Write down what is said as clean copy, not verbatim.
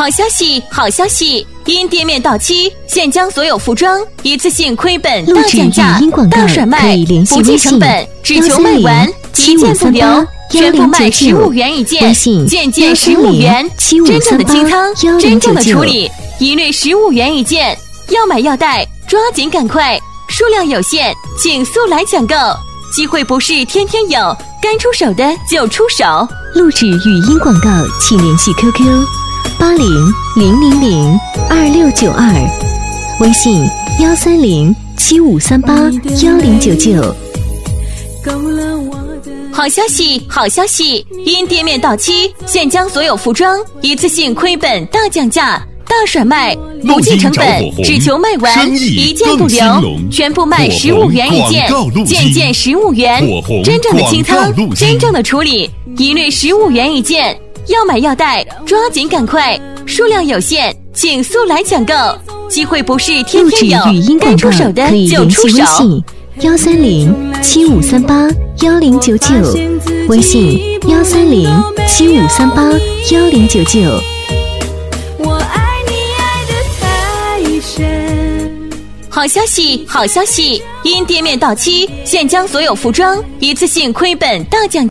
好消息，好消息！因店面到期，现将所有服装一次性亏本大降价、大甩卖，不计成本，只求卖完，一件不留，全部卖15元一件，件件15元，真正的清仓，真正的处理，一律15元一件。要买要带，抓紧赶快，数量有限，请速来抢购。机会不是天天有，该出手的就出手。 录制语音广告，请联系 QQ80000269，微信13075381099。 好消息，好消息！因店面到期，现将所有服装一次性亏本大降价、大甩卖，不计成本，只求卖完，一件不留，全部卖15元一件，件件15元，真正的清仓，真正的处理，一律15元一件。要买要带，抓紧赶快，数量有限，请速来抢购。机会不是天天有，该出手的就出手。 13075381099，微信13075381099。 好消息，好消息！因店面到期，现将所有服装一次性亏本大降价。